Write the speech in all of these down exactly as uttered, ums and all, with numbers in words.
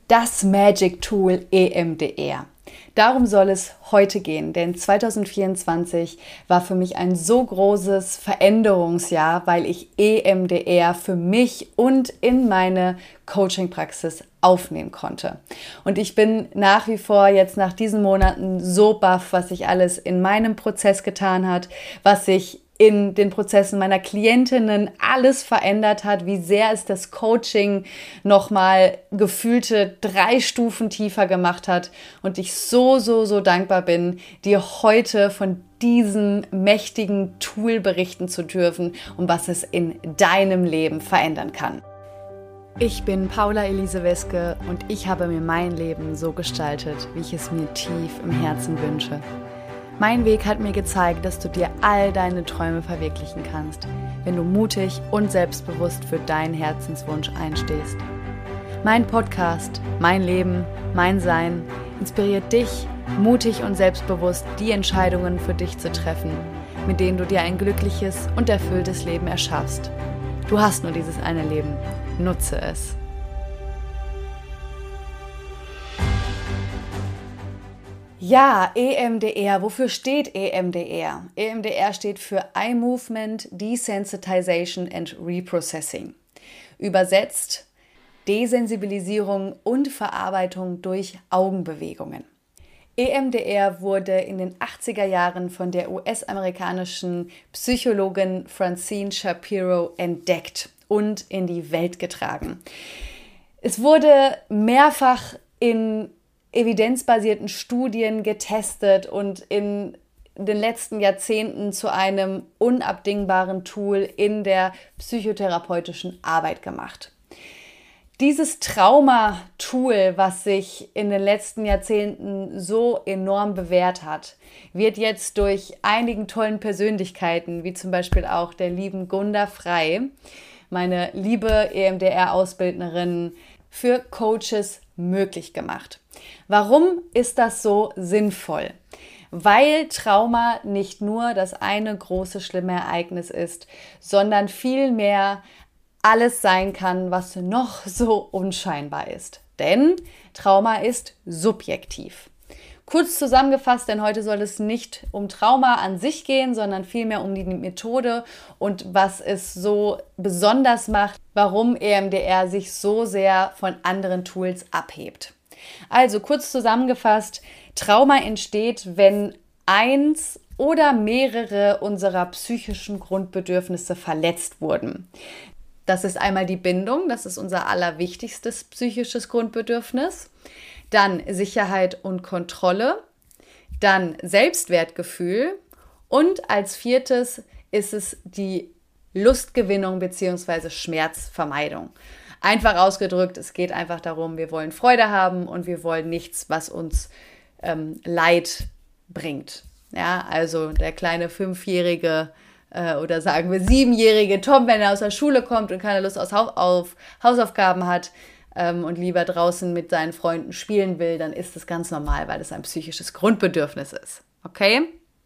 Das Magic Tool E M D R. Darum soll es heute gehen, denn zwanzig vierundzwanzig war für mich ein so großes Veränderungsjahr, weil ich E M D R für mich und in meine Coaching-Praxis aufnehmen konnte. Und ich bin nach wie vor jetzt nach diesen Monaten so baff, was sich alles in meinem Prozess getan hat, was sich in den Prozessen meiner Klientinnen alles verändert hat, wie sehr es das Coaching nochmal gefühlte drei Stufen tiefer gemacht hat und ich so, so, so dankbar bin, dir heute von diesem mächtigen Tool berichten zu dürfen und was es in deinem Leben verändern kann. Ich bin Paula Elise Weske und ich habe mir mein Leben so gestaltet, wie ich es mir tief im Herzen wünsche. Mein Weg hat mir gezeigt, dass du dir all deine Träume verwirklichen kannst, wenn du mutig und selbstbewusst für deinen Herzenswunsch einstehst. Mein Podcast, mein Leben, mein Sein inspiriert dich, mutig und selbstbewusst die Entscheidungen für dich zu treffen, mit denen du dir ein glückliches und erfülltes Leben erschaffst. Du hast nur dieses eine Leben. Nutze es. Ja, E M D R. Wofür steht E M D R? E M D R steht für Eye Movement Desensitization and Reprocessing. Übersetzt Desensibilisierung und Verarbeitung durch Augenbewegungen. E M D R wurde in den achtziger Jahren von der U S-amerikanischen Psychologin Francine Shapiro entdeckt und in die Welt getragen. Es wurde mehrfach in evidenzbasierten Studien getestet und in den letzten Jahrzehnten zu einem unabdingbaren Tool in der psychotherapeutischen Arbeit gemacht. Dieses Trauma-Tool, was sich in den letzten Jahrzehnten so enorm bewährt hat, wird jetzt durch einigen tollen Persönlichkeiten, wie zum Beispiel auch der lieben Gunda Frei, meine liebe E M D R-Ausbildnerin, für Coaches möglich gemacht. Warum ist das so sinnvoll? Weil Trauma nicht nur das eine große schlimme Ereignis ist, sondern vielmehr alles sein kann, was noch so unscheinbar ist. Denn Trauma ist subjektiv. Kurz zusammengefasst, denn heute soll es nicht um Trauma an sich gehen, sondern vielmehr um die Methode und was es so besonders macht, warum E M D R sich so sehr von anderen Tools abhebt. Also kurz zusammengefasst, Trauma entsteht, wenn eins oder mehrere unserer psychischen Grundbedürfnisse verletzt wurden. Das ist einmal die Bindung, das ist unser allerwichtigstes psychisches Grundbedürfnis. Dann Sicherheit und Kontrolle, dann Selbstwertgefühl und als viertes ist es die Lustgewinnung bzw. Schmerzvermeidung. Einfach ausgedrückt, es geht einfach darum, wir wollen Freude haben und wir wollen nichts, was uns ähm, Leid bringt. Ja, also der kleine fünfjährige äh, oder sagen wir siebenjährige Tom, wenn er aus der Schule kommt und keine Lust auf, auf Hausaufgaben hat, und lieber draußen mit seinen Freunden spielen will, dann ist das ganz normal, weil das ein psychisches Grundbedürfnis ist. Okay?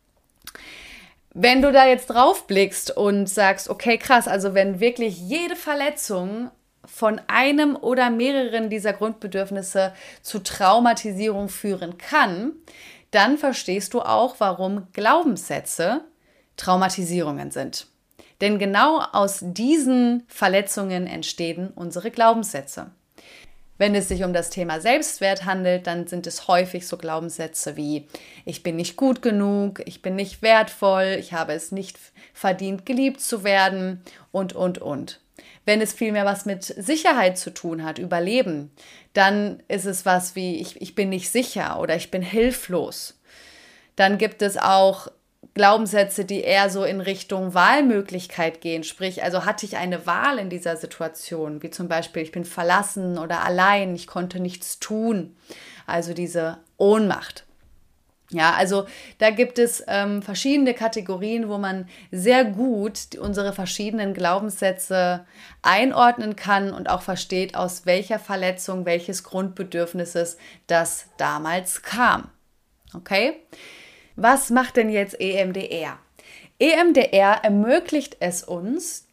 Wenn du da jetzt drauf blickst und sagst, okay, krass, also wenn wirklich jede Verletzung von einem oder mehreren dieser Grundbedürfnisse zu Traumatisierung führen kann, dann verstehst du auch, warum Glaubenssätze Traumatisierungen sind. Denn genau aus diesen Verletzungen entstehen unsere Glaubenssätze. Wenn es sich um das Thema Selbstwert handelt, dann sind es häufig so Glaubenssätze wie ich bin nicht gut genug, ich bin nicht wertvoll, ich habe es nicht verdient, geliebt zu werden und, und, und. Wenn es vielmehr was mit Sicherheit zu tun hat, Überleben, dann ist es was wie ich, ich bin nicht sicher oder ich bin hilflos. Dann gibt es auch Glaubenssätze, die eher so in Richtung Wahlmöglichkeit gehen, sprich, also hatte ich eine Wahl in dieser Situation, wie zum Beispiel, ich bin verlassen oder allein, ich konnte nichts tun, also diese Ohnmacht. Ja, also da gibt es ähm, verschiedene Kategorien, wo man sehr gut unsere verschiedenen Glaubenssätze einordnen kann und auch versteht, aus welcher Verletzung, welches Grundbedürfnisses das damals kam. Okay? Was macht denn jetzt E M D R? E M D R ermöglicht es uns,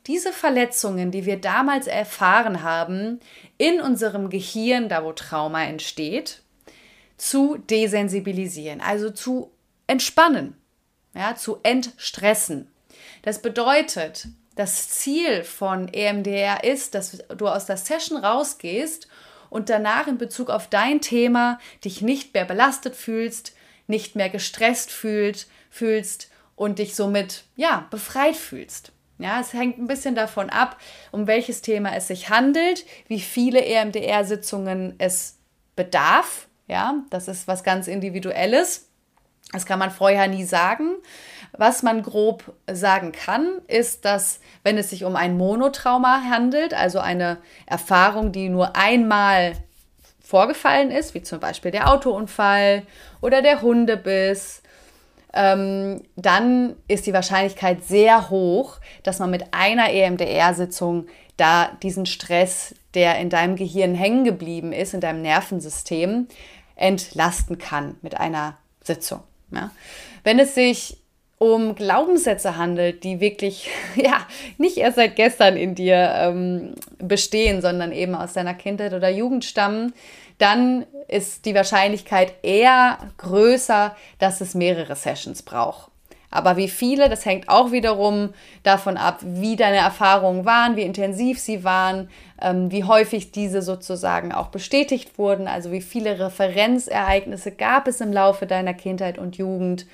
diese Verletzungen, die wir damals erfahren haben, in unserem Gehirn, da wo Trauma entsteht, zu desensibilisieren, also zu entspannen, ja, zu entstressen. Das bedeutet, das Ziel von E M D R ist, dass du aus der Session rausgehst und danach in Bezug auf dein Thema dich nicht mehr belastet fühlst, nicht mehr gestresst fühlt, fühlst und dich somit ja, befreit fühlst. Ja, es hängt ein bisschen davon ab, um welches Thema es sich handelt, wie viele E M D R-Sitzungen es bedarf. Ja, das ist was ganz Individuelles. Das kann man vorher nie sagen. Was man grob sagen kann, ist, dass, wenn es sich um ein Monotrauma handelt, also eine Erfahrung, die nur einmal vorgefallen ist, wie zum Beispiel der Autounfall oder der Hundebiss, ähm, dann ist die Wahrscheinlichkeit sehr hoch, dass man mit einer E M D R-Sitzung da diesen Stress, der in deinem Gehirn hängen geblieben ist, in deinem Nervensystem, entlasten kann mit einer Sitzung. Ja. Wenn es sich um Glaubenssätze handelt, die wirklich ja, nicht erst seit gestern in dir ähm, bestehen, sondern eben aus deiner Kindheit oder Jugend stammen, dann ist die Wahrscheinlichkeit eher größer, dass es mehrere Sessions braucht. Aber wie viele, das hängt auch wiederum davon ab, wie deine Erfahrungen waren, wie intensiv sie waren, ähm, wie häufig diese sozusagen auch bestätigt wurden, also wie viele Referenzereignisse gab es im Laufe deiner Kindheit und Jugend.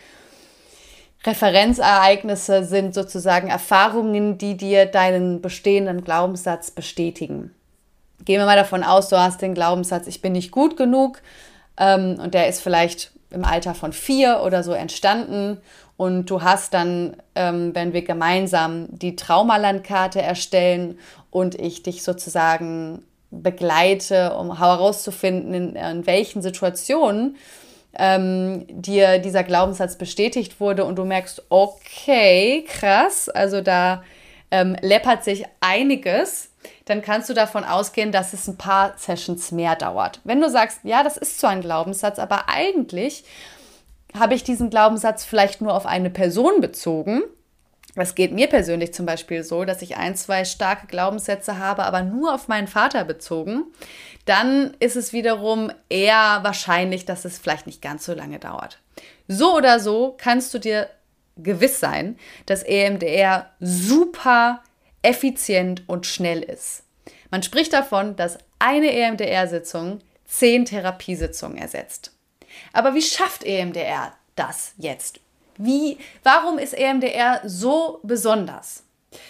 Referenzereignisse sind sozusagen Erfahrungen, die dir deinen bestehenden Glaubenssatz bestätigen. Gehen wir mal davon aus, du hast den Glaubenssatz, ich bin nicht gut genug, ähm, und der ist vielleicht im Alter von vier oder so entstanden und du hast dann, ähm, wenn wir gemeinsam die Traumalandkarte erstellen und ich dich sozusagen begleite, um herauszufinden, in, in welchen Situationen ähm, dir dieser Glaubenssatz bestätigt wurde und du merkst, okay, krass, also da ähm, läppert sich einiges, dann kannst du davon ausgehen, dass es ein paar Sessions mehr dauert. Wenn du sagst, ja, das ist so ein Glaubenssatz, aber eigentlich habe ich diesen Glaubenssatz vielleicht nur auf eine Person bezogen. Das geht mir persönlich zum Beispiel so, dass ich ein, zwei starke Glaubenssätze habe, aber nur auf meinen Vater bezogen. Dann ist es wiederum eher wahrscheinlich, dass es vielleicht nicht ganz so lange dauert. So oder so kannst du dir gewiss sein, dass E M D R super effizient und schnell ist. Man spricht davon, dass eine E M D R-Sitzung zehn Therapiesitzungen ersetzt. Aber wie schafft E M D R das jetzt? Wie, warum ist E M D R so besonders?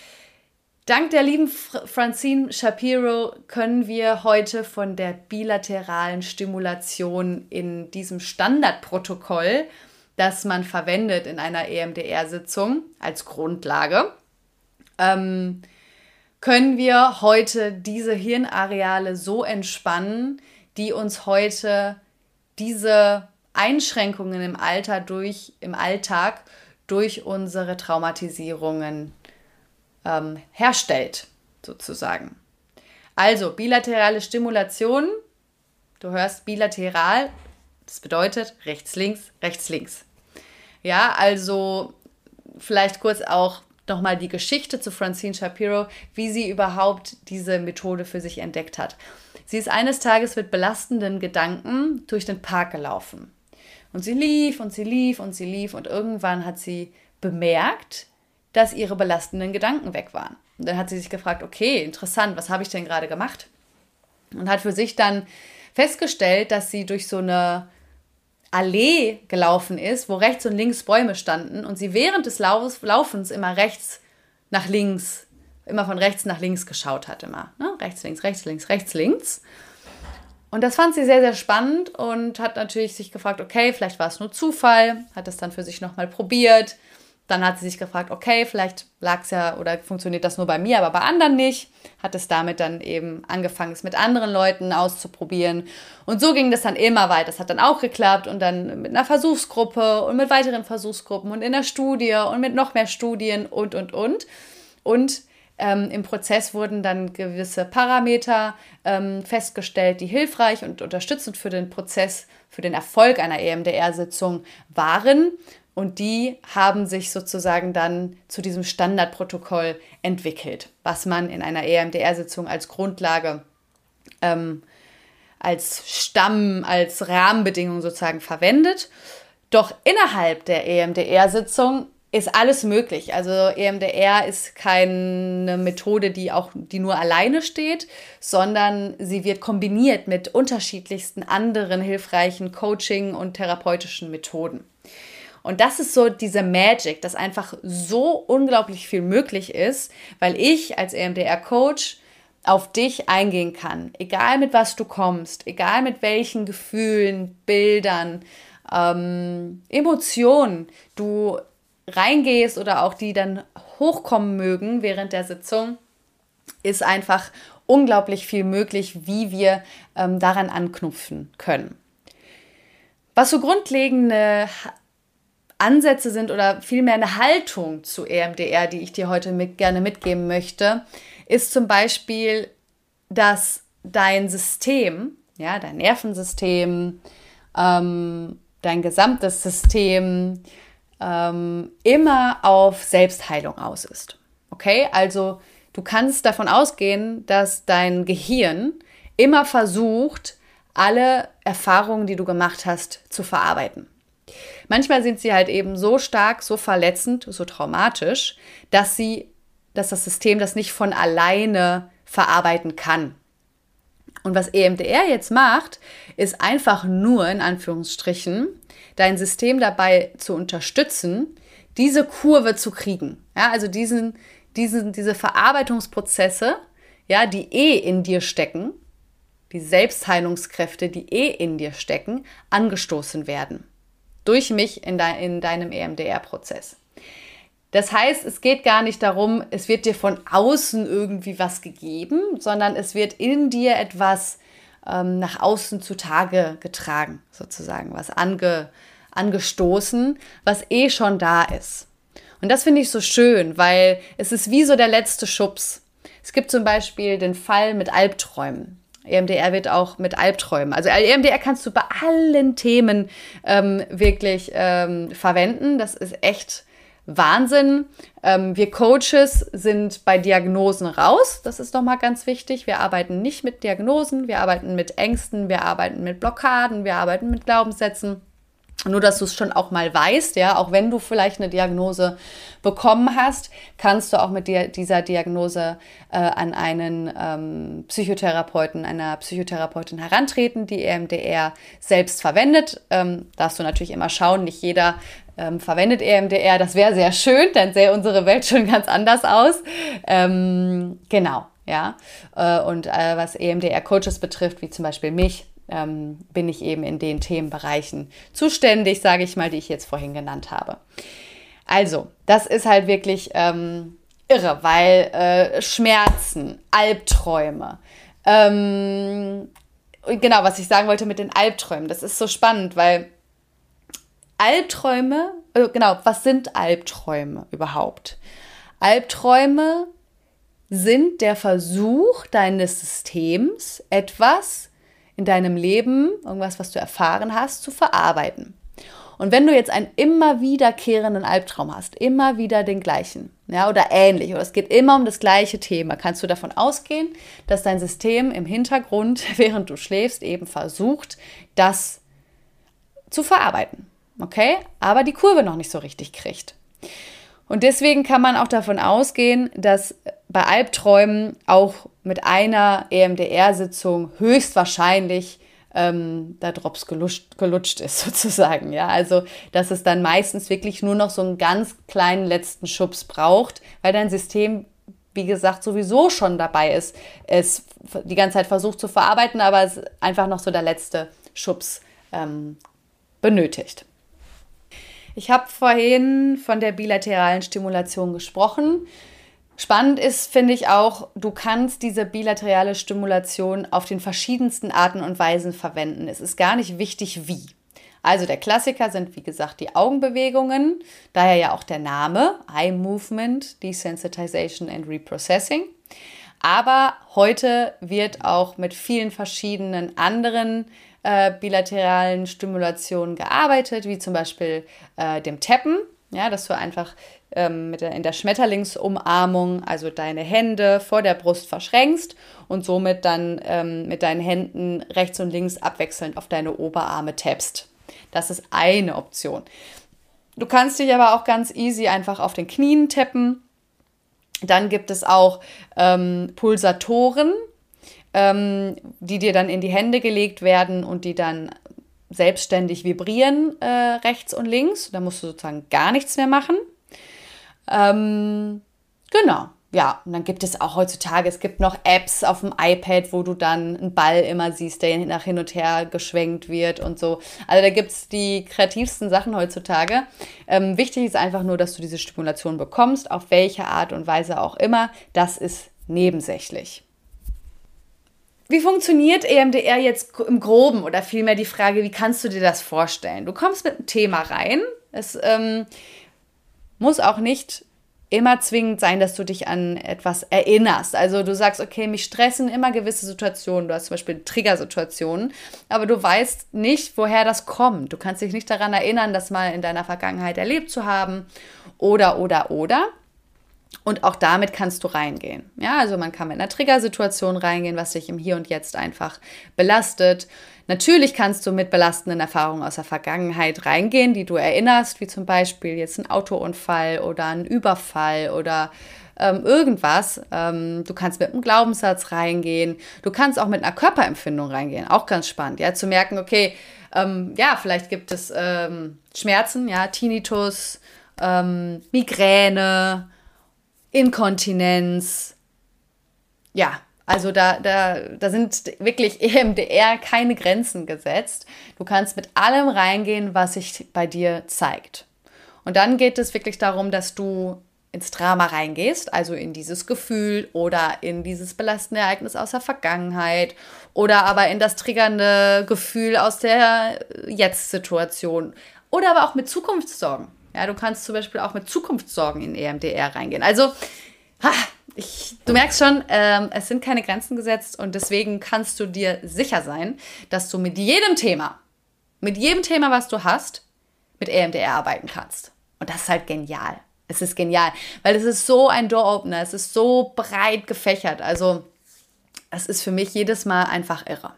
Dank der lieben Francine Shapiro können wir heute von der bilateralen Stimulation in diesem Standardprotokoll, das man verwendet in einer E M D R-Sitzung als Grundlage, ähm, können wir heute diese Hirnareale so entspannen, die uns heute diese Einschränkungen im Alter durch, im Alltag durch unsere Traumatisierungen ähm, herstellt, sozusagen. Also bilaterale Stimulation, du hörst bilateral, das bedeutet rechts, links, rechts, links. Ja, also vielleicht kurz auch nochmal die Geschichte zu Francine Shapiro, wie sie überhaupt diese Methode für sich entdeckt hat. Sie ist eines Tages mit belastenden Gedanken durch den Park gelaufen. Und sie lief und sie lief und sie lief und irgendwann hat sie bemerkt, dass ihre belastenden Gedanken weg waren. Und dann hat sie sich gefragt, okay, interessant, was habe ich denn gerade gemacht? Und hat für sich dann festgestellt, dass sie durch so eine Allee gelaufen ist, wo rechts und links Bäume standen und sie während des Lauf- Laufens immer rechts nach links, immer von rechts nach links geschaut hat, immer. Ne? Rechts, links, rechts, links, rechts, links. Und das fand sie sehr, sehr spannend und hat natürlich sich gefragt, okay, vielleicht war es nur Zufall, hat es dann für sich nochmal probiert. Dann hat sie sich gefragt, okay, vielleicht lag es ja oder funktioniert das nur bei mir, aber bei anderen nicht. Hat es damit dann eben angefangen, es mit anderen Leuten auszuprobieren. Und so ging das dann immer weiter. Das hat dann auch geklappt und dann mit einer Versuchsgruppe und mit weiteren Versuchsgruppen und in der Studie und mit noch mehr Studien und, und, und. Und ähm, im Prozess wurden dann gewisse Parameter ähm, festgestellt, die hilfreich und unterstützend für den Prozess, für den Erfolg einer E M D R-Sitzung waren. Und die haben sich sozusagen dann zu diesem Standardprotokoll entwickelt, was man in einer E M D R-Sitzung als Grundlage, ähm, als Stamm, als Rahmenbedingung sozusagen verwendet. Doch innerhalb der E M D R-Sitzung ist alles möglich. Also E M D R ist keine Methode, die auch, die nur alleine steht, sondern sie wird kombiniert mit unterschiedlichsten anderen hilfreichen Coaching- und therapeutischen Methoden. Und das ist so diese Magic, dass einfach so unglaublich viel möglich ist, weil ich als E M D R-Coach auf dich eingehen kann. Egal mit was du kommst, egal mit welchen Gefühlen, Bildern, ähm, Emotionen du reingehst oder auch die dann hochkommen mögen während der Sitzung, ist einfach unglaublich viel möglich, wie wir ähm, daran anknüpfen können. Was so grundlegende Ansätze sind oder vielmehr eine Haltung zu E M D R, die ich dir heute mit, gerne mitgeben möchte, ist zum Beispiel, dass dein System, ja, dein Nervensystem, ähm, dein gesamtes System ähm, immer auf Selbstheilung aus ist. Okay, also du kannst davon ausgehen, dass dein Gehirn immer versucht, alle Erfahrungen, die du gemacht hast, zu verarbeiten. Manchmal sind sie halt eben so stark, so verletzend, so traumatisch, dass sie, dass das System das nicht von alleine verarbeiten kann. Und was E M D R jetzt macht, ist einfach nur, in Anführungsstrichen, dein System dabei zu unterstützen, diese Kurve zu kriegen. Ja, also diesen, diesen, diese Verarbeitungsprozesse, ja, die eh in dir stecken, die Selbstheilungskräfte, die eh in dir stecken, angestoßen werden. Durch mich in, de, in deinem E M D R-Prozess. Das heißt, es geht gar nicht darum, es wird dir von außen irgendwie was gegeben, sondern es wird in dir etwas ähm, nach außen zutage getragen, sozusagen, was ange, angestoßen, was eh schon da ist. Und das finde ich so schön, weil es ist wie so der letzte Schubs. Es gibt zum Beispiel den Fall mit Albträumen. E M D R wird auch mit Albträumen. Also E M D R kannst du bei allen Themen ähm, wirklich ähm, verwenden. Das ist echt Wahnsinn. Ähm, wir Coaches sind bei Diagnosen raus. Das ist nochmal ganz wichtig. Wir arbeiten nicht mit Diagnosen. Wir arbeiten mit Ängsten. Wir arbeiten mit Blockaden. Wir arbeiten mit Glaubenssätzen. Nur, dass du es schon auch mal weißt, ja, auch wenn du vielleicht eine Diagnose bekommen hast, kannst du auch mit dir, dieser Diagnose äh, an einen ähm, Psychotherapeuten, einer Psychotherapeutin herantreten, die E M D R selbst verwendet. Ähm, darfst du natürlich immer schauen, nicht jeder ähm, verwendet E M D R. Das wäre sehr schön, dann sähe unsere Welt schon ganz anders aus. Ähm, genau, ja. Äh, und äh, was E M D R-Coaches betrifft, wie zum Beispiel mich, Ähm, bin ich eben in den Themenbereichen zuständig, sage ich mal, die ich jetzt vorhin genannt habe. Also, das ist halt wirklich ähm, irre, weil äh, Schmerzen, Albträume, ähm, genau, was ich sagen wollte mit den Albträumen, das ist so spannend, weil Albträume, äh, genau, was sind Albträume überhaupt? Albträume sind der Versuch deines Systems, etwas in deinem Leben, irgendwas, was du erfahren hast, zu verarbeiten. Und wenn du jetzt einen immer wiederkehrenden Albtraum hast, immer wieder den gleichen, ja, oder ähnlich, oder es geht immer um das gleiche Thema, kannst du davon ausgehen, dass dein System im Hintergrund, während du schläfst, eben versucht, das zu verarbeiten. Okay? Aber die Kurve noch nicht so richtig kriegt. Und deswegen kann man auch davon ausgehen, dass bei Albträumen auch mit einer E M D R-Sitzung höchstwahrscheinlich ähm, der Drops gelutscht, gelutscht ist, sozusagen. Ja? Also, dass es dann meistens wirklich nur noch so einen ganz kleinen letzten Schubs braucht, weil dein System, wie gesagt, sowieso schon dabei ist, es die ganze Zeit versucht zu verarbeiten, aber es einfach noch so der letzte Schubs ähm, benötigt. Ich habe vorhin von der bilateralen Stimulation gesprochen. Spannend ist, finde ich auch, du kannst diese bilaterale Stimulation auf den verschiedensten Arten und Weisen verwenden. Es ist gar nicht wichtig, wie. Also der Klassiker sind, wie gesagt, die Augenbewegungen, daher ja auch der Name, Eye Movement, Desensitization and Reprocessing. Aber heute wird auch mit vielen verschiedenen anderen äh, bilateralen Stimulationen gearbeitet, wie zum Beispiel äh, dem Tappen, ja, dass du einfach ähm, mit der, in der Schmetterlingsumarmung, also deine Hände vor der Brust verschränkst und somit dann ähm, mit deinen Händen rechts und links abwechselnd auf deine Oberarme tappst. Das ist eine Option. Du kannst dich aber auch ganz easy einfach auf den Knien tappen. Dann gibt es auch ähm, Pulsatoren, ähm, die dir dann in die Hände gelegt werden und die dann selbstständig vibrieren äh, rechts und links. Da musst du sozusagen gar nichts mehr machen. Ähm, genau. Ja, und dann gibt es auch heutzutage, es gibt noch Apps auf dem iPad, wo du dann einen Ball immer siehst, der nach hin und her geschwenkt wird und so. Also da gibt es die kreativsten Sachen heutzutage. Ähm, wichtig ist einfach nur, dass du diese Stimulation bekommst, auf welche Art und Weise auch immer. Das ist nebensächlich. Wie funktioniert E M D R jetzt im Groben oder vielmehr die Frage, wie kannst du dir das vorstellen? Du kommst mit einem Thema rein. Es ähm, muss auch nicht immer zwingend sein, dass du dich an etwas erinnerst. Also du sagst, okay, mich stressen immer gewisse Situationen. Du hast zum Beispiel Triggersituationen, aber du weißt nicht, woher das kommt. Du kannst dich nicht daran erinnern, das mal in deiner Vergangenheit erlebt zu haben oder, oder, oder. Und auch damit kannst du reingehen. Ja, also man kann mit einer Triggersituation reingehen, was dich im Hier und Jetzt einfach belastet. Natürlich kannst du mit belastenden Erfahrungen aus der Vergangenheit reingehen, die du erinnerst, wie zum Beispiel jetzt ein Autounfall oder ein Überfall oder ähm, irgendwas. Ähm, du kannst mit einem Glaubenssatz reingehen. Du kannst auch mit einer Körperempfindung reingehen. Auch ganz spannend, ja, zu merken, okay, ähm, ja, vielleicht gibt es ähm, Schmerzen, ja, Tinnitus, ähm, Migräne, Inkontinenz, ja, also da, da, da sind wirklich E M D R keine Grenzen gesetzt. Du kannst mit allem reingehen, was sich bei dir zeigt. Und dann geht es wirklich darum, dass du ins Drama reingehst, also in dieses Gefühl oder in dieses belastende Ereignis aus der Vergangenheit oder aber in das triggernde Gefühl aus der Jetzt-Situation oder aber auch mit Zukunftssorgen. Ja, du kannst zum Beispiel auch mit Zukunftssorgen in E M D R reingehen. Also, ha, ich, du merkst schon, ähm, es sind keine Grenzen gesetzt und deswegen kannst du dir sicher sein, dass du mit jedem Thema, mit jedem Thema, was du hast, mit E M D R arbeiten kannst. Und das ist halt genial. Es ist genial, weil es ist so ein Door-Opener, es ist so breit gefächert. Also, es ist für mich jedes Mal einfach irre.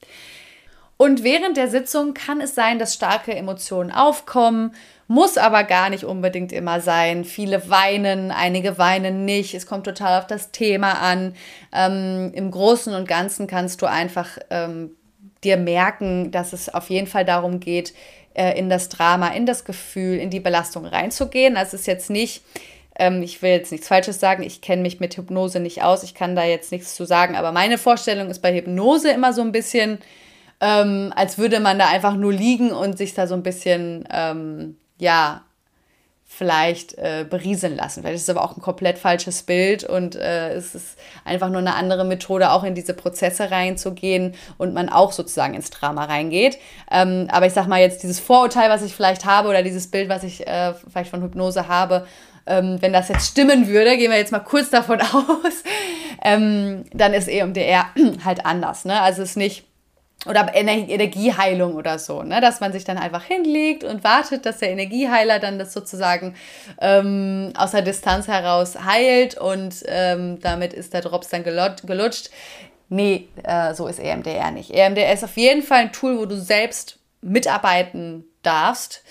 Und während der Sitzung kann es sein, dass starke Emotionen aufkommen, muss aber gar nicht unbedingt immer sein. Viele weinen, einige weinen nicht. Es kommt total auf das Thema an. Ähm, im Großen und Ganzen kannst du einfach ähm, dir merken, dass es auf jeden Fall darum geht, äh, in das Drama, in das Gefühl, in die Belastung reinzugehen. Das ist jetzt nicht, ähm, ich will jetzt nichts Falsches sagen, ich kenne mich mit Hypnose nicht aus, ich kann da jetzt nichts zu sagen, aber meine Vorstellung ist bei Hypnose immer so ein bisschen, ähm, als würde man da einfach nur liegen und sich da so ein bisschen, ähm, ja, vielleicht äh, berieseln lassen. Vielleicht ist es aber auch ein komplett falsches Bild und äh, es ist einfach nur eine andere Methode, auch in diese Prozesse reinzugehen und man auch sozusagen ins Drama reingeht. Ähm, aber ich sag mal jetzt, dieses Vorurteil, was ich vielleicht habe oder dieses Bild, was ich äh, vielleicht von Hypnose habe, ähm, wenn das jetzt stimmen würde, gehen wir jetzt mal kurz davon aus, ähm, dann ist E M D R halt anders. Ne? Also es ist nicht oder Energieheilung oder so, ne? Dass man sich dann einfach hinlegt und wartet, dass der Energieheiler dann das sozusagen ähm, aus der Distanz heraus heilt und ähm, damit ist der Drops dann gelot- gelutscht. Nee, äh, so ist E M D R nicht. E M D R ist auf jeden Fall ein Tool, wo du selbst mitarbeiten darfst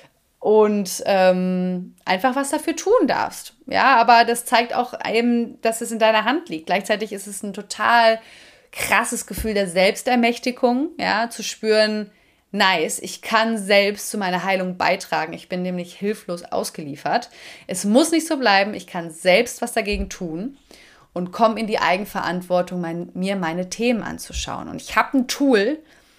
und ähm, einfach was dafür tun darfst. Ja, aber das zeigt auch eben, dass es in deiner Hand liegt. Gleichzeitig ist es ein total krasses Gefühl der Selbstermächtigung, ja, zu spüren, nice, ich kann selbst zu meiner Heilung beitragen. Ich bin nämlich hilflos ausgeliefert. Es muss nicht so bleiben, ich kann selbst was dagegen tun und komme in die Eigenverantwortung, mein, mir meine Themen anzuschauen. Und ich habe ein Tool,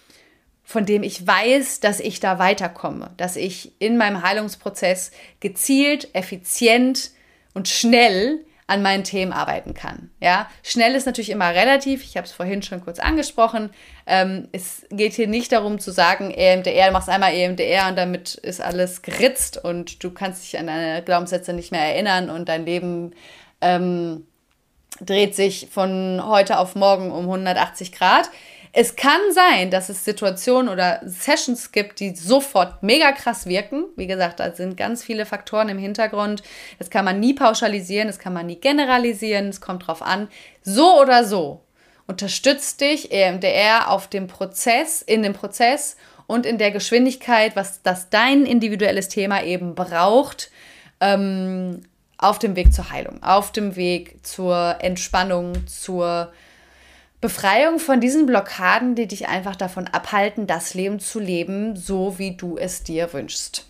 von dem ich weiß, dass ich da weiterkomme, dass ich in meinem Heilungsprozess gezielt, effizient und schnell an meinen Themen arbeiten kann. Ja? Schnell ist natürlich immer relativ, ich habe es vorhin schon kurz angesprochen. Ähm, es geht hier nicht darum zu sagen, E M D R, du machst einmal E M D R und damit ist alles geritzt und du kannst dich an deine Glaubenssätze nicht mehr erinnern und dein Leben ähm, dreht sich von heute auf morgen um hundertachtzig Grad. Es kann sein, dass es Situationen oder Sessions gibt, die sofort mega krass wirken. Wie gesagt, da sind ganz viele Faktoren im Hintergrund. Das kann man nie pauschalisieren, das kann man nie generalisieren, es kommt drauf an. So oder so unterstützt dich E M D R auf dem Prozess, in dem Prozess und in der Geschwindigkeit, was das dein individuelles Thema eben braucht, ähm, auf dem Weg zur Heilung, auf dem Weg zur Entspannung, zur Befreiung von diesen Blockaden, die dich einfach davon abhalten, das Leben zu leben, so wie du es dir wünschst.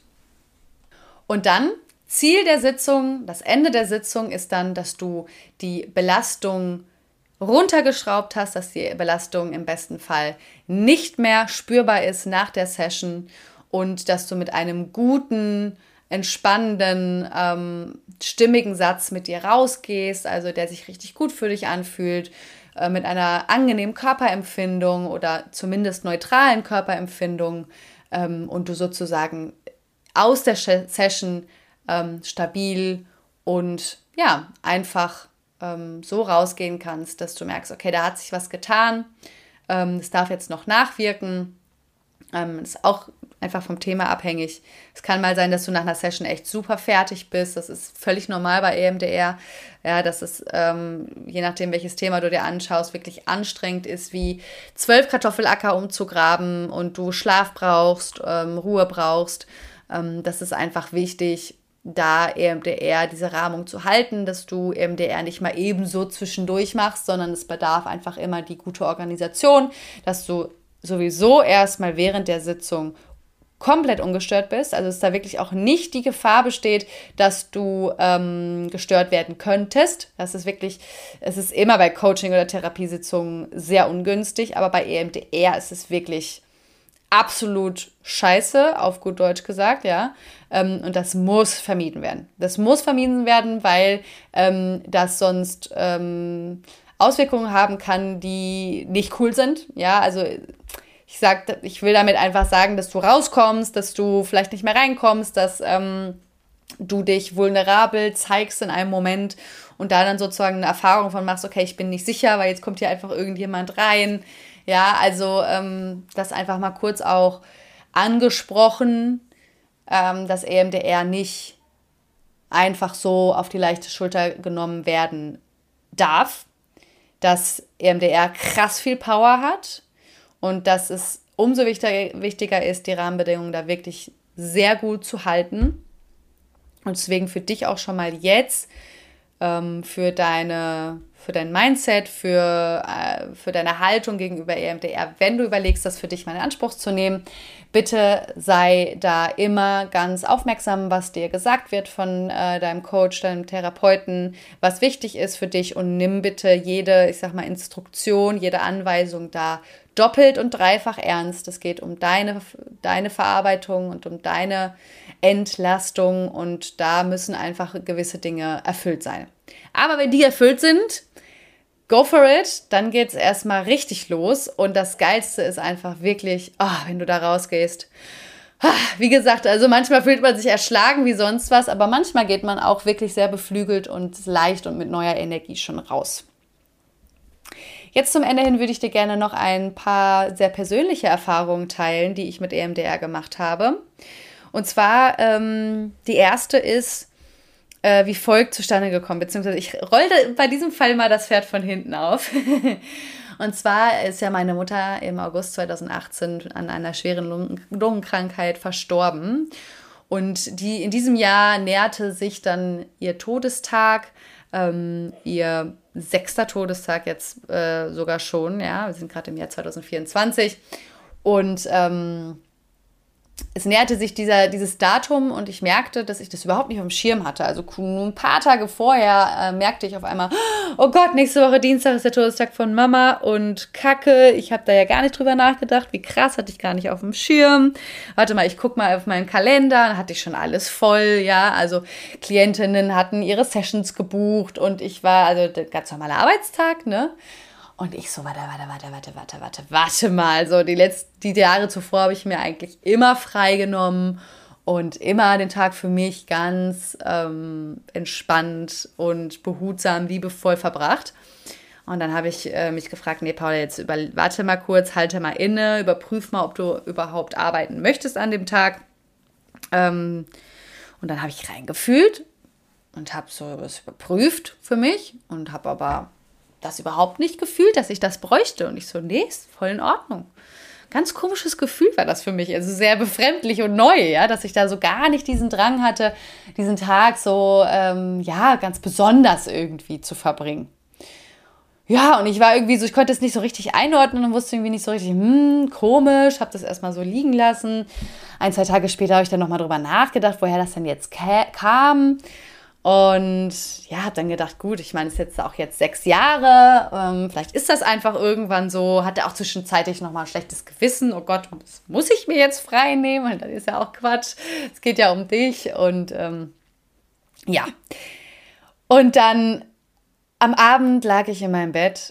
Und dann, Ziel der Sitzung, das Ende der Sitzung ist dann, dass du die Belastung runtergeschraubt hast, dass die Belastung im besten Fall nicht mehr spürbar ist nach der Session und dass du mit einem guten, entspannenden, ähm, stimmigen Satz mit dir rausgehst, also der sich richtig gut für dich anfühlt, äh, mit einer angenehmen Körperempfindung oder zumindest neutralen Körperempfindung ähm, und du sozusagen aus der Session ähm, stabil und ja, einfach ähm, so rausgehen kannst, dass du merkst, okay, da hat sich was getan, ähm, es darf jetzt noch nachwirken. Ähm, ist auch einfach vom Thema abhängig. Es kann mal sein, dass du nach einer Session echt super fertig bist. Das ist völlig normal bei E M D R. Ja, dass es, ähm, je nachdem, welches Thema du dir anschaust, wirklich anstrengend ist, wie zwölf Kartoffelacker umzugraben und du Schlaf brauchst, ähm, Ruhe brauchst. Ähm, das ist einfach wichtig, da E M D R diese Rahmung zu halten, dass du E M D R nicht mal ebenso zwischendurch machst, sondern es bedarf einfach immer die gute Organisation, dass du sowieso erstmal während der Sitzung komplett ungestört bist, also dass da wirklich auch nicht die Gefahr besteht, dass du ähm, gestört werden könntest. Das ist wirklich, es ist immer bei Coaching- oder Therapiesitzungen sehr ungünstig, aber bei E M D R ist es wirklich absolut scheiße, auf gut Deutsch gesagt, ja. Ähm, und das muss vermieden werden. Das muss vermieden werden, weil ähm, das sonst ähm, Auswirkungen haben kann, die nicht cool sind, ja, also ich sag, ich will damit einfach sagen, dass du rauskommst, dass du vielleicht nicht mehr reinkommst, dass ähm, du dich vulnerabel zeigst in einem Moment und da dann sozusagen eine Erfahrung von machst, okay, ich bin nicht sicher, weil jetzt kommt hier einfach irgendjemand rein. Ja, also ähm, das einfach mal kurz auch angesprochen, ähm, dass E M D R nicht einfach so auf die leichte Schulter genommen werden darf, dass E M D R krass viel Power hat und dass es umso wichtiger, wichtiger ist, die Rahmenbedingungen da wirklich sehr gut zu halten. Und deswegen für dich auch schon mal jetzt, ähm, für, deine, für dein Mindset, für, äh, für deine Haltung gegenüber E M D R, wenn du überlegst, das für dich mal in Anspruch zu nehmen, bitte sei da immer ganz aufmerksam, was dir gesagt wird von äh, deinem Coach, deinem Therapeuten, was wichtig ist für dich und nimm bitte jede, ich sag mal, Instruktion, jede Anweisung da doppelt und dreifach ernst. Es geht um deine, deine Verarbeitung und um deine Entlastung und da müssen einfach gewisse Dinge erfüllt sein. Aber wenn die erfüllt sind, go for it, dann geht es erstmal richtig los und das Geilste ist einfach wirklich, oh, wenn du da rausgehst. Wie gesagt, also manchmal fühlt man sich erschlagen wie sonst was, aber manchmal geht man auch wirklich sehr beflügelt und leicht und mit neuer Energie schon raus. Jetzt zum Ende hin würde ich dir gerne noch ein paar sehr persönliche Erfahrungen teilen, die ich mit E M D R gemacht habe. Und zwar, ähm, die erste ist, äh, wie folgt zustande gekommen, beziehungsweise ich rolle bei diesem Fall mal das Pferd von hinten auf. Und zwar ist ja meine Mutter im August zweitausendachtzehn an einer schweren Lungen- Lungenkrankheit verstorben. Und die, in diesem Jahr näherte sich dann ihr Todestag, ähm, ihr sechster Todestag jetzt äh, sogar schon, ja, wir sind gerade im Jahr zweitausendvierundzwanzig und ähm, es näherte sich dieser, dieses Datum und ich merkte, dass ich das überhaupt nicht auf dem Schirm hatte. Also nur ein paar Tage vorher äh, merkte ich auf einmal, oh Gott, nächste Woche Dienstag ist der Todestag von Mama und Kacke, ich habe da ja gar nicht drüber nachgedacht, wie krass, hatte ich gar nicht auf dem Schirm. Warte mal, ich gucke mal auf meinen Kalender, dann hatte ich schon alles voll, ja, also Klientinnen hatten ihre Sessions gebucht und ich war, also der ganz normale Arbeitstag, ne? Und ich so, warte, warte, warte, warte, warte, warte, warte mal. So, die letzten die Jahre zuvor habe ich mir eigentlich immer freigenommen und immer den Tag für mich ganz ähm, entspannt und behutsam, liebevoll verbracht. Und dann habe ich äh, mich gefragt, nee, Paula, jetzt über, warte mal kurz, halte mal inne, überprüf mal, ob du überhaupt arbeiten möchtest an dem Tag. Ähm, und dann habe ich reingefühlt und habe so das überprüft für mich und habe aber das überhaupt nicht gefühlt, dass ich das bräuchte. Und ich so, nee, ist voll in Ordnung. Ganz komisches Gefühl war das für mich, also sehr befremdlich und neu, ja, dass ich da so gar nicht diesen Drang hatte, diesen Tag so, ähm, ja, ganz besonders irgendwie zu verbringen. Ja, und ich war irgendwie so, ich konnte es nicht so richtig einordnen und wusste irgendwie nicht so richtig, hm, komisch, habe das erstmal so liegen lassen. Ein, zwei Tage später habe ich dann nochmal drüber nachgedacht, woher das denn jetzt ka- kam. Und ja, habe dann gedacht, gut, ich meine, es ist jetzt auch jetzt sechs Jahre, ähm, vielleicht ist das einfach irgendwann so, hatte auch zwischenzeitlich nochmal ein schlechtes Gewissen, oh Gott, das muss ich mir jetzt frei nehmen, das ist ja auch Quatsch, es geht ja um dich und ähm, ja. Und dann am Abend lag ich in meinem Bett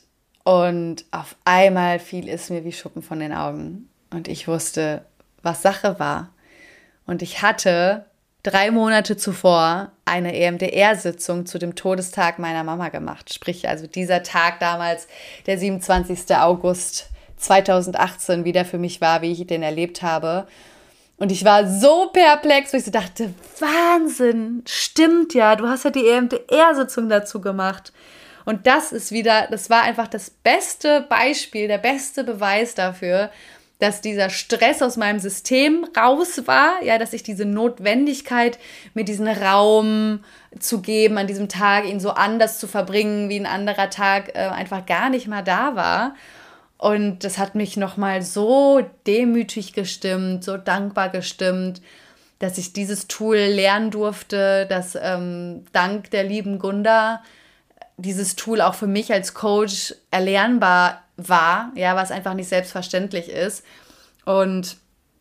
und auf einmal fiel es mir wie Schuppen von den Augen und ich wusste, was Sache war. Und ich hatte drei Monate zuvor eine E M D R-Sitzung zu dem Todestag meiner Mama gemacht. Sprich, also dieser Tag damals, der siebenundzwanzigster August zweitausendachtzehn, wie der für mich war, wie ich den erlebt habe. Und ich war so perplex, weil ich so dachte, Wahnsinn, stimmt ja, du hast ja die E M D R-Sitzung dazu gemacht. Und das ist wieder, das war einfach das beste Beispiel, der beste Beweis dafür, dass dieser Stress aus meinem System raus war, ja, dass ich diese Notwendigkeit, mir diesen Raum zu geben, an diesem Tag ihn so anders zu verbringen, wie ein anderer Tag, äh, einfach gar nicht mal da war. Und das hat mich nochmal so demütig gestimmt, so dankbar gestimmt, dass ich dieses Tool lernen durfte, dass ähm, dank der lieben Gunda dieses Tool auch für mich als Coach erlernbar war, ja, was einfach nicht selbstverständlich ist. Und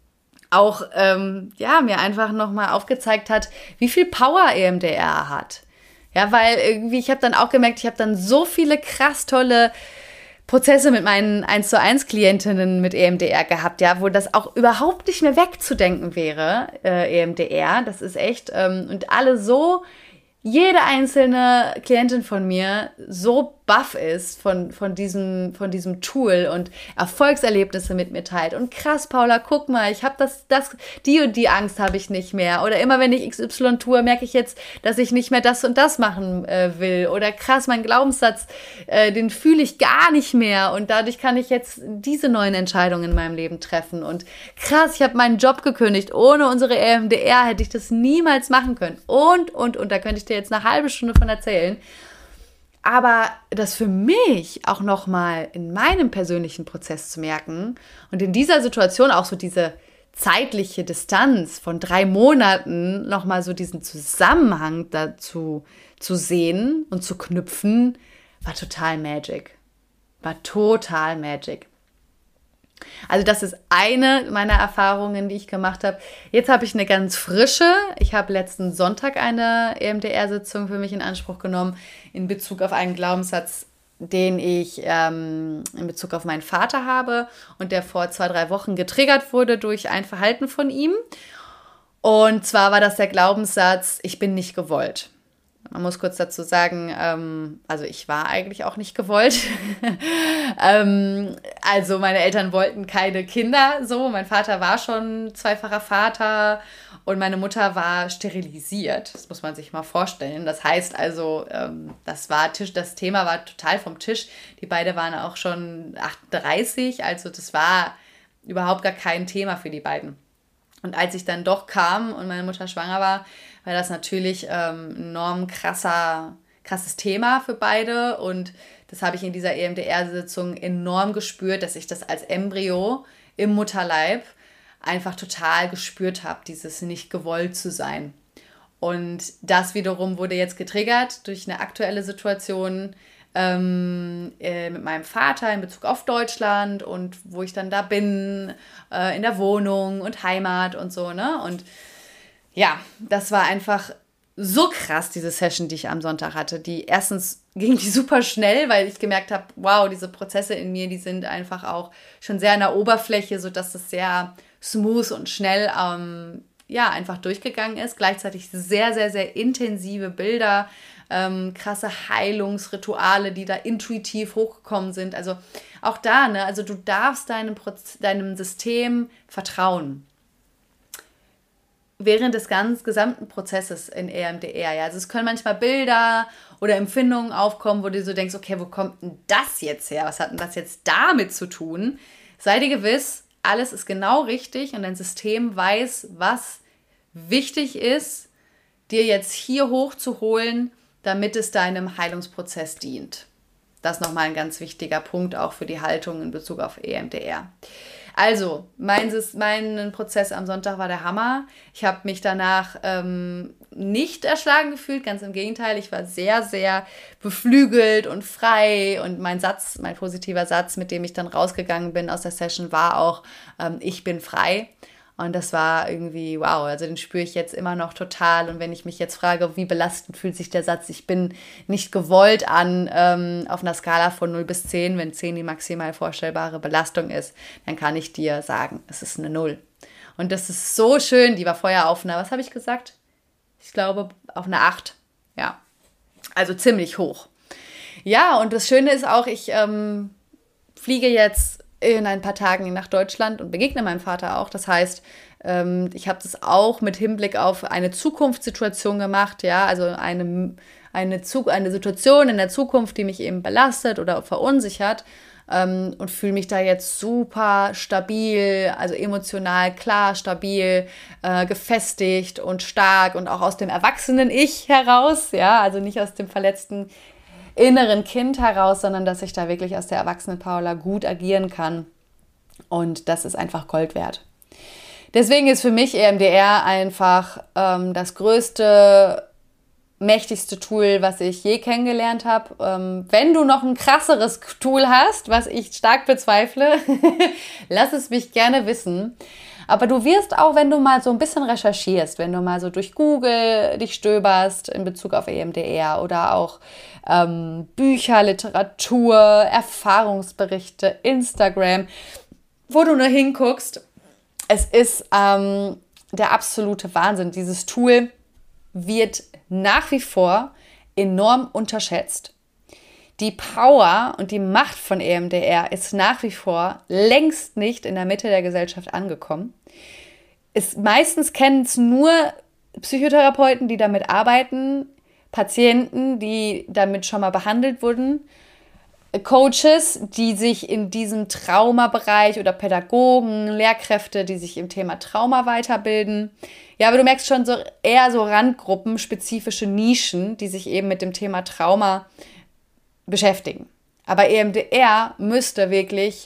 auch, ähm, ja, mir einfach nochmal aufgezeigt hat, wie viel Power E M D R hat. Ja, weil irgendwie, ich habe dann auch gemerkt, ich habe dann so viele krass tolle Prozesse mit meinen eins zu eins Klientinnen mit E M D R gehabt, ja, wo das auch überhaupt nicht mehr wegzudenken wäre, äh, E M D R. Das ist echt, ähm, und alle so, jede einzelne Klientin von mir so baff ist von, von, diesem, von diesem Tool und Erfolgserlebnisse mit mir teilt. Und krass, Paula, guck mal, ich habe das, das, die und die Angst habe ich nicht mehr. Oder immer wenn ich X Y tue, merke ich jetzt, dass ich nicht mehr das und das machen äh, will. Oder krass, mein Glaubenssatz, äh, den fühle ich gar nicht mehr. Und dadurch kann ich jetzt diese neuen Entscheidungen in meinem Leben treffen. Und krass, ich habe meinen Job gekündigt. Ohne unsere E M D R hätte ich das niemals machen können. Und, und, und, da könnte ich dir jetzt eine halbe Stunde von erzählen. Aber das für mich auch nochmal in meinem persönlichen Prozess zu merken und in dieser Situation auch so diese zeitliche Distanz von drei Monaten nochmal so diesen Zusammenhang dazu zu sehen und zu knüpfen, war total Magic. War total Magic. Also das ist eine meiner Erfahrungen, die ich gemacht habe. Jetzt habe ich eine ganz frische. Ich habe letzten Sonntag eine E M D R-Sitzung für mich in Anspruch genommen in Bezug auf einen Glaubenssatz, den ich ähm, in Bezug auf meinen Vater habe und der vor zwei, drei Wochen getriggert wurde durch ein Verhalten von ihm. Und zwar war das der Glaubenssatz, ich bin nicht gewollt. Man muss kurz dazu sagen, ähm, also ich war eigentlich auch nicht gewollt. ähm, also meine Eltern wollten keine Kinder, so. Mein Vater war schon zweifacher Vater und meine Mutter war sterilisiert. Das muss man sich mal vorstellen. Das heißt also, ähm, das war Tisch, das Thema war total vom Tisch. Die beiden waren auch schon achtunddreißig, also das war überhaupt gar kein Thema für die beiden. Und als ich dann doch kam und meine Mutter schwanger war, war das natürlich ähm, ein enorm krasser, krasses Thema für beide. Und das habe ich in dieser E M D R-Sitzung enorm gespürt, dass ich das als Embryo im Mutterleib einfach total gespürt habe, dieses nicht gewollt zu sein. Und das wiederum wurde jetzt getriggert durch eine aktuelle Situation ähm, äh, mit meinem Vater in Bezug auf Deutschland und wo ich dann da bin, äh, in der Wohnung und Heimat und so, ne? Und ja, das war einfach so krass, diese Session, die ich am Sonntag hatte. Die erstens ging die super schnell, weil ich gemerkt habe, wow, diese Prozesse in mir, die sind einfach auch schon sehr an der Oberfläche, sodass das sehr smooth und schnell ähm, ja, einfach durchgegangen ist. Gleichzeitig sehr, sehr, sehr intensive Bilder ähm, krasse Heilungsrituale, die da intuitiv hochgekommen sind. Also auch da, ne, also du darfst deinem, Proz- deinem System vertrauen. Während des ganz gesamten Prozesses in E M D R. Ja. Also es können manchmal Bilder oder Empfindungen aufkommen, wo du so denkst, okay, wo kommt denn das jetzt her? Was hat denn das jetzt damit zu tun? Sei dir gewiss, alles ist genau richtig und dein System weiß, was wichtig ist, dir jetzt hier hochzuholen, damit es deinem Heilungsprozess dient. Das ist nochmal ein ganz wichtiger Punkt auch für die Haltung in Bezug auf E M D R. Also, mein, mein Prozess am Sonntag war der Hammer. Ich habe mich danach ähm, nicht erschlagen gefühlt, ganz im Gegenteil. Ich war sehr, sehr beflügelt und frei. Und mein Satz, mein positiver Satz, mit dem ich dann rausgegangen bin aus der Session, war auch, ähm, ich bin frei. Und das war irgendwie, wow, also den spüre ich jetzt immer noch total. Und wenn ich mich jetzt frage, wie belastend fühlt sich der Satz, ich bin nicht gewollt an, ähm, auf einer Skala von null bis zehn, wenn zehn die maximal vorstellbare Belastung ist, dann kann ich dir sagen, es ist eine null. Und das ist so schön, die war vorher auf einer, was habe ich gesagt? Ich glaube, auf einer acht. Ja, also ziemlich hoch. Ja, und das Schöne ist auch, ich ähm, fliege jetzt in ein paar Tagen nach Deutschland und begegne meinem Vater auch. Das heißt, ähm, ich habe das auch mit Hinblick auf eine Zukunftssituation gemacht, ja, also eine, eine, Zu- eine Situation in der Zukunft, die mich eben belastet oder verunsichert, ähm, und fühle mich da jetzt super stabil, also emotional klar, stabil, äh, gefestigt und stark und auch aus dem erwachsenen Ich heraus, ja, also nicht aus dem verletzten inneren Kind heraus, sondern dass ich da wirklich aus der erwachsenen Paula gut agieren kann. Und das ist einfach Gold wert. Deswegen ist für mich E M D R einfach ähm, das größte, mächtigste Tool, was ich je kennengelernt habe. Ähm, wenn du noch ein krasseres Tool hast, was ich stark bezweifle, lass es mich gerne wissen. Aber du wirst auch, wenn du mal so ein bisschen recherchierst, wenn du mal so durch Google dich stöberst in Bezug auf E M D R oder auch ähm, Bücher, Literatur, Erfahrungsberichte, Instagram, wo du nur hinguckst, es ist ähm, der absolute Wahnsinn. Dieses Tool wird nach wie vor enorm unterschätzt. Die Power und die Macht von E M D R ist nach wie vor längst nicht in der Mitte der Gesellschaft angekommen. Es, meistens kennen es nur Psychotherapeuten, die damit arbeiten, Patienten, die damit schon mal behandelt wurden, Coaches, die sich in diesem Traumabereich oder Pädagogen, Lehrkräfte, die sich im Thema Trauma weiterbilden. Ja, aber du merkst schon so eher so Randgruppen, spezifische Nischen, die sich eben mit dem Thema Trauma beschäftigen. Aber E M D R müsste wirklich,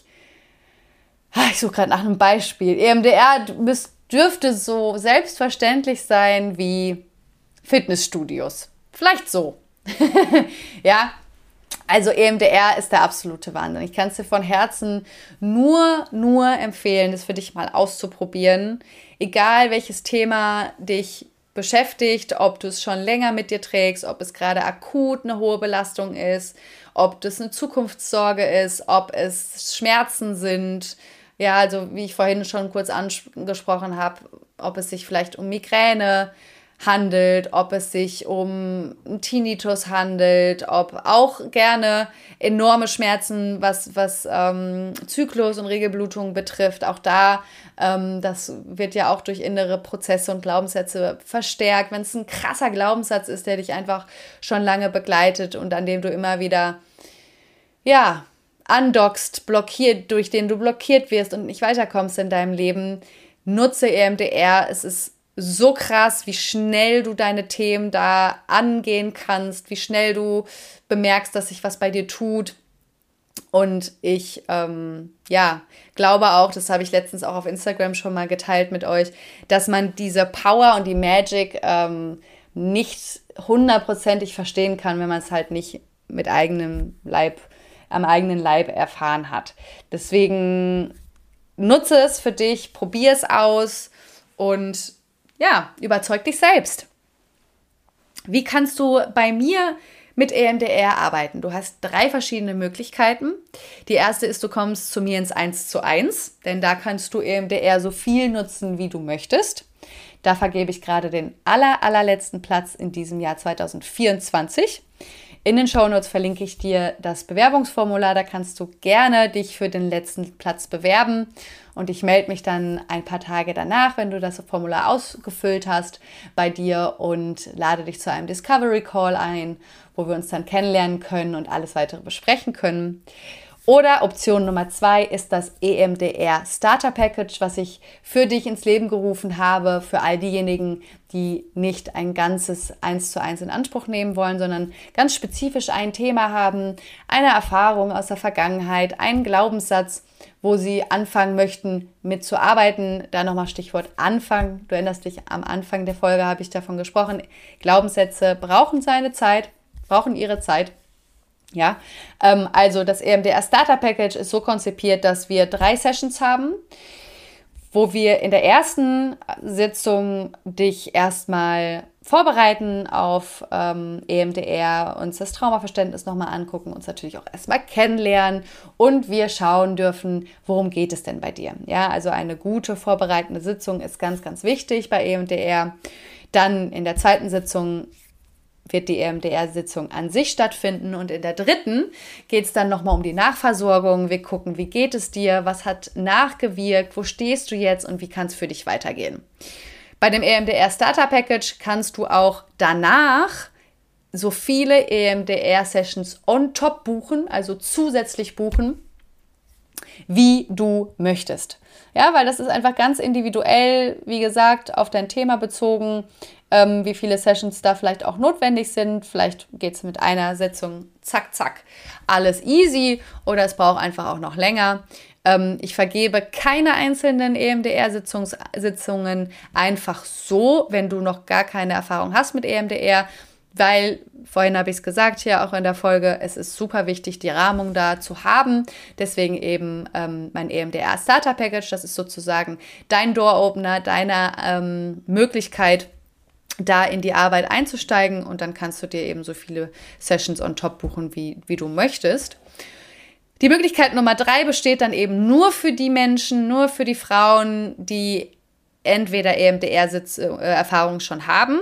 ich suche gerade nach einem Beispiel, E M D R müsste, dürfte so selbstverständlich sein wie Fitnessstudios. Vielleicht so. Ja, also E M D R ist der absolute Wahnsinn. Ich kann es dir von Herzen nur, nur empfehlen, das für dich mal auszuprobieren. Egal welches Thema dich beschäftigt, ob du es schon länger mit dir trägst, ob es gerade akut eine hohe Belastung ist, ob das eine Zukunftssorge ist, ob es Schmerzen sind. Ja, also wie ich vorhin schon kurz angesprochen habe, ob es sich vielleicht um Migräne handelt, ob es sich um Tinnitus handelt, ob auch gerne enorme Schmerzen, was, was ähm, Zyklus und Regelblutung betrifft. Auch da, ähm, das wird ja auch durch innere Prozesse und Glaubenssätze verstärkt. Wenn es ein krasser Glaubenssatz ist, der dich einfach schon lange begleitet und an dem du immer wieder, ja, andockst, blockiert, durch den du blockiert wirst und nicht weiterkommst in deinem Leben, nutze E M D R. Es ist so krass, wie schnell du deine Themen da angehen kannst, wie schnell du bemerkst, dass sich was bei dir tut. Und ich, ähm, ja, glaube auch, das habe ich letztens auch auf Instagram schon mal geteilt mit euch, dass man diese Power und die Magic ähm, nicht hundertprozentig verstehen kann, wenn man es halt nicht mit eigenem Leib, am eigenen Leib erfahren hat. Deswegen nutze es für dich, probier es aus und ja, überzeug dich selbst. Wie kannst du bei mir mit E M D R arbeiten? Du hast drei verschiedene Möglichkeiten. Die erste ist, du kommst zu mir ins eins zu eins, denn da kannst du E M D R so viel nutzen, wie du möchtest. Da vergebe ich gerade den aller, allerletzten Platz in diesem Jahr zwanzig vierundzwanzig. In den Shownotes verlinke ich dir das Bewerbungsformular, da kannst du gerne dich für den letzten Platz bewerben und ich melde mich dann ein paar Tage danach, wenn du das Formular ausgefüllt hast, bei dir und lade dich zu einem Discovery Call ein, wo wir uns dann kennenlernen können und alles weitere besprechen können. Oder Option Nummer zwei ist das E M D R Starter Package, was ich für dich ins Leben gerufen habe, für all diejenigen, die nicht ein ganzes eins zu eins in Anspruch nehmen wollen, sondern ganz spezifisch ein Thema haben, eine Erfahrung aus der Vergangenheit, einen Glaubenssatz, wo sie anfangen möchten mitzuarbeiten. Da nochmal Stichwort Anfang. Du erinnerst dich, am Anfang der Folge habe ich davon gesprochen. Glaubenssätze brauchen seine Zeit, brauchen ihre Zeit. Ja, ähm, also das E M D R Starter Package ist so konzipiert, dass wir drei Sessions haben, wo wir in der ersten Sitzung dich erstmal vorbereiten auf ähm, E M D R, uns das Traumaverständnis nochmal angucken, uns natürlich auch erstmal kennenlernen und wir schauen dürfen, worum geht es denn bei dir. Ja, also eine gute vorbereitende Sitzung ist ganz, ganz wichtig bei E M D R. Dann in der zweiten Sitzung wird die E M D R-Sitzung an sich stattfinden und in der dritten geht es dann nochmal um die Nachversorgung. Wir gucken, wie geht es dir, was hat nachgewirkt, wo stehst du jetzt und wie kann es für dich weitergehen. Bei dem E M D R Starter Package kannst du auch danach so viele E M D R-Sessions on top buchen, also zusätzlich buchen, wie du möchtest. Ja, weil das ist einfach ganz individuell, wie gesagt, auf dein Thema bezogen, ähm, wie viele Sessions da vielleicht auch notwendig sind. Vielleicht geht es mit einer Sitzung zack, zack, alles easy oder es braucht einfach auch noch länger. Ähm, ich vergebe keine einzelnen E M D R-Sitzungen einfach so, wenn du noch gar keine Erfahrung hast mit E M D R, weil, vorhin habe ich es gesagt hier auch in der Folge, es ist super wichtig, die Rahmung da zu haben. Deswegen eben ähm, mein E M D R Starter Package, das ist sozusagen dein Door-Opener, deine ähm, Möglichkeit, da in die Arbeit einzusteigen und dann kannst du dir eben so viele Sessions on top buchen, wie, wie du möchtest. Die Möglichkeit Nummer drei besteht dann eben nur für die Menschen, nur für die Frauen, die entweder E M D R-Erfahrung schon haben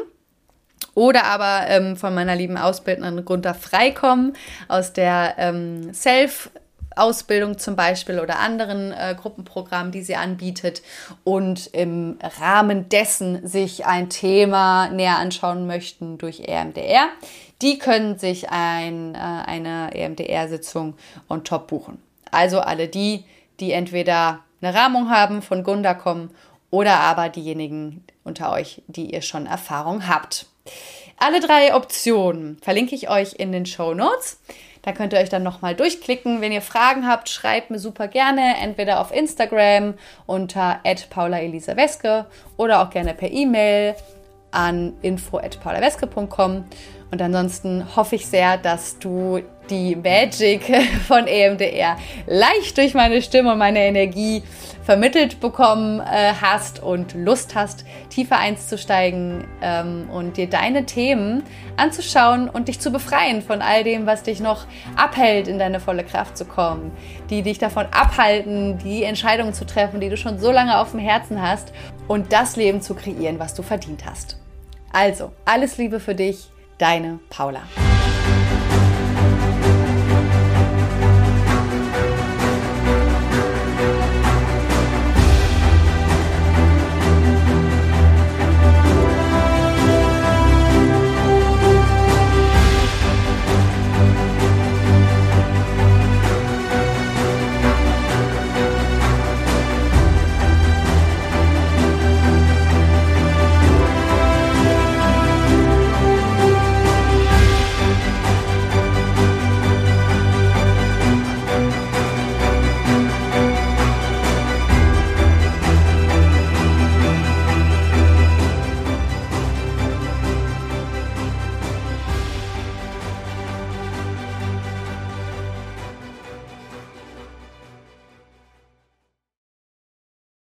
oder aber ähm, von meiner lieben Ausbilderin Gunther Freikommen aus der ähm, Self- Ausbildung zum Beispiel oder anderen äh, Gruppenprogrammen, die sie anbietet und im Rahmen dessen sich ein Thema näher anschauen möchten durch E M D R. Die können sich ein, äh, eine E M D R-Sitzung on top buchen. Also alle die, die entweder eine Rahmung haben, von Gunda kommen oder aber diejenigen unter euch, die ihr schon Erfahrung habt. Alle drei Optionen verlinke ich euch in den Shownotes. Da könnt ihr euch dann nochmal durchklicken. Wenn ihr Fragen habt, schreibt mir super gerne, entweder auf Instagram unter at paula elisa weske oder auch gerne per E-Mail an info at paula weske punkt com. Und ansonsten hoffe ich sehr, dass du die Magic von E M D R leicht durch meine Stimme und meine Energie vermittelt bekommen äh, hast und Lust hast, tiefer einzusteigen ähm, und dir deine Themen anzuschauen und dich zu befreien von all dem, was dich noch abhält, in deine volle Kraft zu kommen, die dich davon abhalten, die Entscheidungen zu treffen, die du schon so lange auf dem Herzen hast und das Leben zu kreieren, was du verdient hast. Also, alles Liebe für dich, deine Paula.